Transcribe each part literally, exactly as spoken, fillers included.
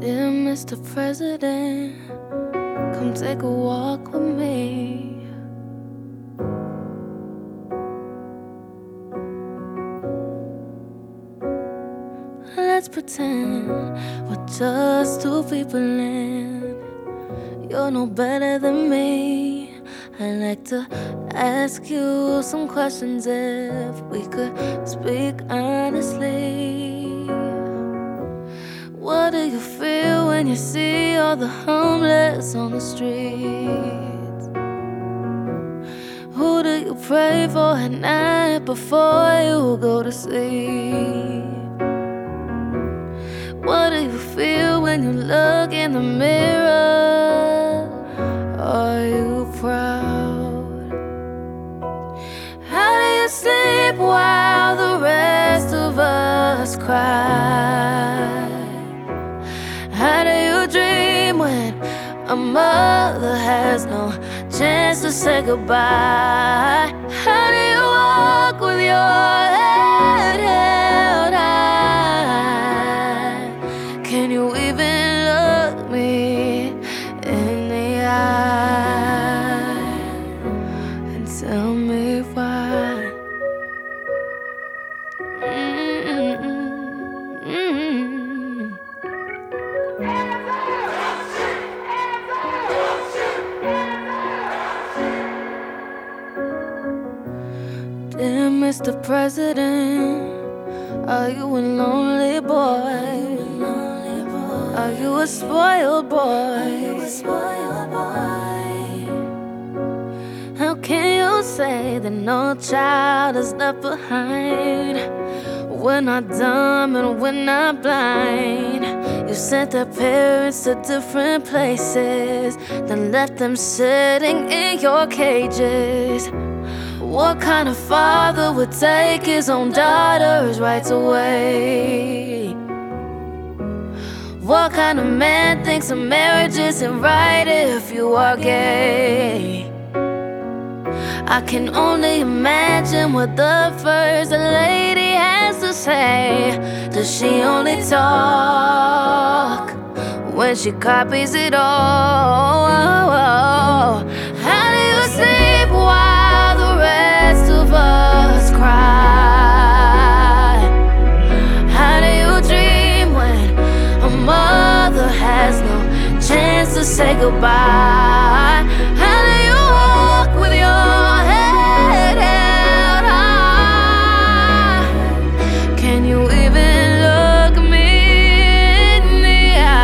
Dear Mister President, come take a walk with me. Let's pretend we're just two people and you're no better than me. I'd like to ask you some questions if we could speak honestly. What do you feel when you see all the homeless on the streets? Who do you pray for at night before you go to sleep? What do you feel when you look in the mirror? Are you proud? How do you sleep while the rest of us cry? How do you dream when a mother has no chance to say goodbye? How do you walk with your head held high? Can you even look me in the eye and tell me why? Mm-mm-mm. Dear Mister President, are you a lonely boy? Are you a spoiled boy? How can you say that no child is left behind? We're not dumb and we're not blind. You sent their parents to different places, then left them sitting in your cages. What kind of father would take his own daughter's rights away? What kind of man thinks a marriage isn't right if you are gay? I can only imagine what the first lady has to say. Does she only talk when she copies it all? How do you sleep while the rest of us cry? How do you dream when a mother has no chance to say goodbye? How do you walk with your head held high? Can you even look me in the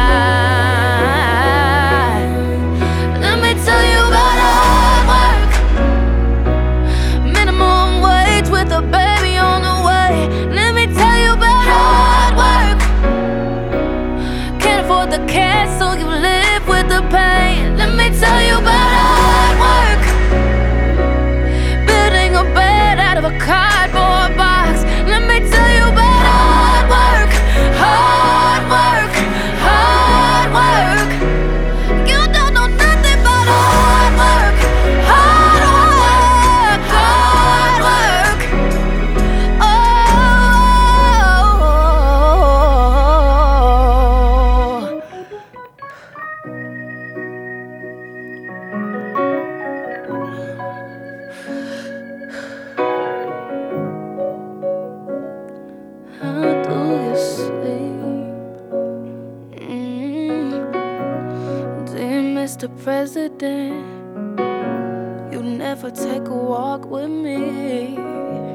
eye? Let me tell you about hard work, minimum wage with a baby on the way. Let me tell you about hard work. Can't afford the cash, so you live with the pain. Let me tell you about hard work, building a bed out of a cardboard box. Let me tell you about hard work, hard work, hard work. You don't know nothing about hard work, hard work, hard work. Oh, how do you sleep? Mm. Dear Mister President, you never take a walk with me.